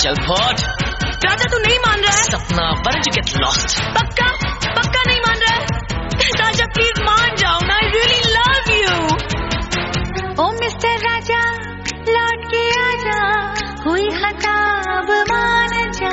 चल फौज। राजा तू नहीं मान रहा है? सपना why don't you get lost? पक्का पक्का नहीं मान रहा है? राजा प्लीज मान जाओ ना, I really love you। ओ मिस्टर राजा लौट के आजा, हुई खता अब मान जा।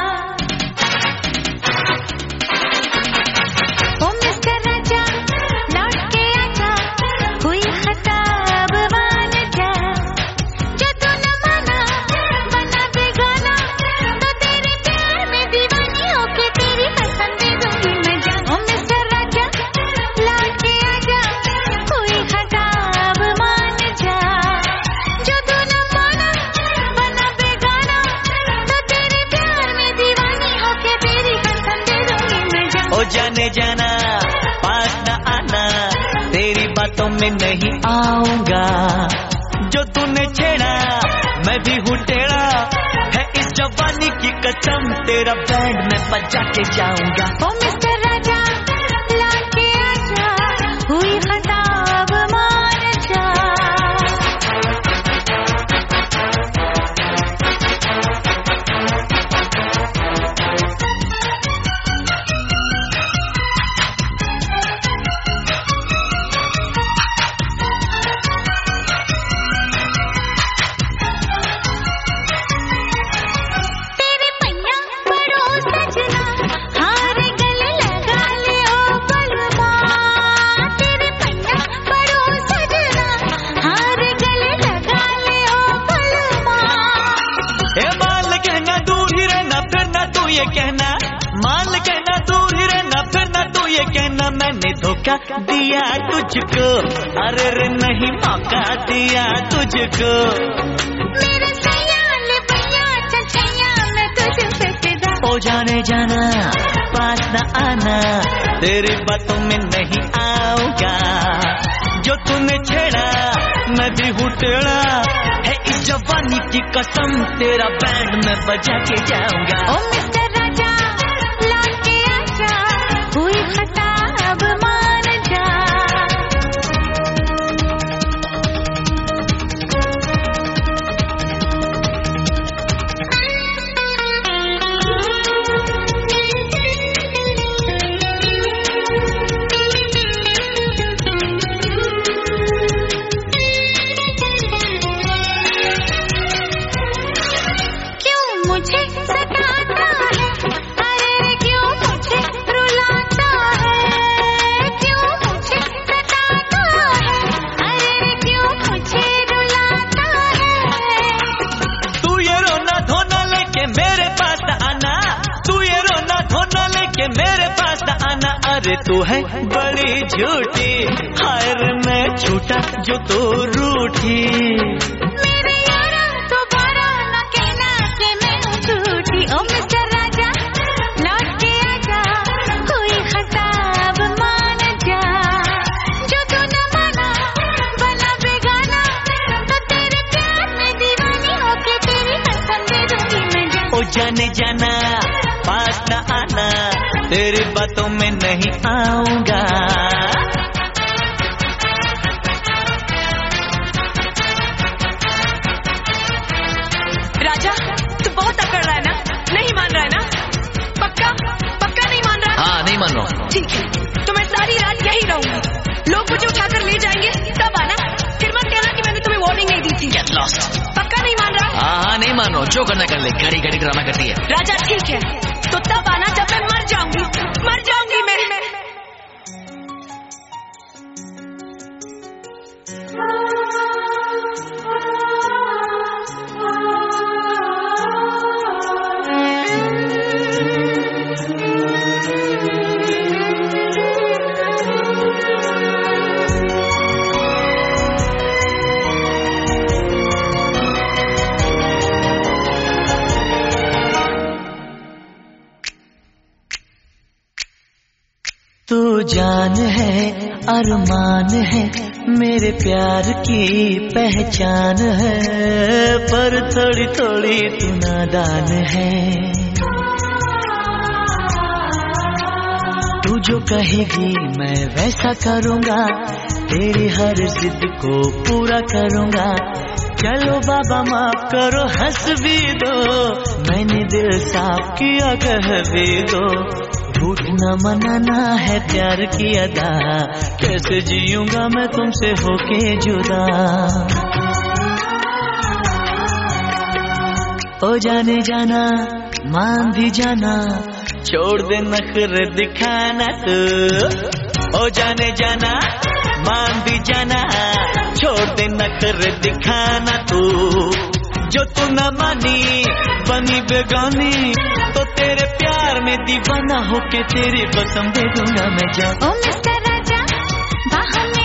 ओ मिस्टर राजा लौट के आजा, हुई खता अब मान जा। जो तू न माना बना बेगाना, तो तेरे प्यार में दीवानी होके तेरी कसम दे दूंगी मैं जान। ओ मिस्टर राजा लौट के आजा, हुई खता अब मान जा। जो तू न माना बना बेगाना, तो तेरे प्यार में दीवानी होके तेरी कसम दे दूंगी मैं जान। ओ जाने जाना पास न आना, तेरी बातों में नहीं आऊंगा। जो तूने छेड़ा मैं भी हूँ टेढ़ा, है इस जवानी की कसम, तेरा बैंड में बजा के जाऊंगा। ओ मिस्टर राजा लौट के आजा, हुई खता अब मान जा। तेरे पैया पड़ो सजना, हारे गले लगा ले ओ बलमा। तेरे पैया पड़ो सजना, हारे गले लगा ले ओ बलमा। ए मान कहना दूर ही रहना, फिर ना तू ये कहना, मान कहना दूर ही रहना, फिर ना तू ये कहना मैंने धोखा दिया तुझको। अरे रे नहीं मौका दिया तुझको। मेरे सैया ले पैया चल सैया, मैं तुझ पे फिदा। ओ जाने जाना पास न आना, तेरी बातों में नहीं आऊंगा। जो तूने छेड़ा मैं भी हूँ टेढ़ा, है इस जवानी की कसम, तेरा बैंड में बजा के जाऊंगा। ओ मिस्टर राजा लौट के आजा, हुई खता अब मान जा। क्यों मुझे सताता है, अरे क्यों मुझे रुलाता है। क्यों मुझे सताता है, अरे क्यों मुझे रुलाता है। तू ये रोना धोना लेके मेरे पास आना, तू ये रोना धोना लेके मेरे पास आना। अरे तू है बड़ी झूठी, हाय रे मैं झूठा जो तू रूठी। मेरे यारा दोबारा न कहना कि मैं हूँ झूठी। ओ मिस्टर राजा लौट के आजा, हुई खता अब मान जा। जो तू न माना बना बेगाना, तो तेरे प्यार में दीवानी होके तेरी कसम दे दूंगी मैं जान। ओ जाने जाना पास न आना, तेरी बातों में नहीं आऊंगा। राजा तू बहुत अकड़ रहा है ना, नहीं मान रहा है ना? पक्का पक्का नहीं मान रहा? हाँ नहीं मान रहा हूँ। ठीक है तो मैं सारी रात यही रहूंगी। लोग मुझे उठाकर ले जाएंगे तब आना, फिर मत कहना कि मैंने तुम्हें वार्निंग नहीं दी थी। Get lost। पक्का नहीं मान रहा? हाँ नहीं मान रहा हूँ, जो करना कर ले, घड़ी घड़ी ड्रामा करती है। राजा ठीक है तो तब आना जब मैं मर जाऊंगी मैं। तू जान है अरमान है, मेरे प्यार की पहचान है, पर थोड़ी थोड़ी तू नादान है। तू जो कहेगी मैं वैसा करूँगा, तेरी हर जिद को पूरा करूँगा। चलो बाबा माफ करो, हंस भी दो, मैंने दिल साफ किया, कह भी दो। झूठ न मनाना है प्यार की अदा, कैसे जीऊंगा मैं तुमसे होके जुदा। ओ जाने जाना मान भी जाना, छोड़ दे नखरे दिखाना तू। ओ जाने जाना मान भी जाना, छोड़ दे नखरे दिखाना तू। जो तू न मानी बनी बेगानी, तो तेरे प्यार में दीवाना होके तेरी कसम दे दूंगा मैं। जा ओ मिस्टर राजा बाहों में